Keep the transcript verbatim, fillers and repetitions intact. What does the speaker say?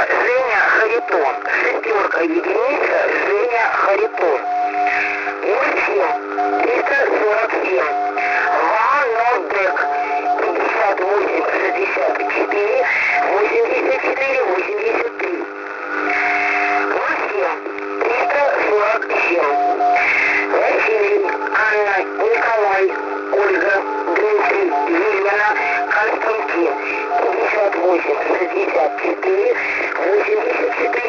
Женя Харитон. Шестерка единица Женя Харитон. ноль семь триста сорок семь. Ванодек. пятьдесят восемь шестьдесят четыре восемьдесят четыре восемьдесят три. ноль семь триста сорок семь. Василий, Анна, Николай, Ольга, Дмитрий, Елена, Константин. пятьдесят восемь шестьдесят четыре восемьдесят четыре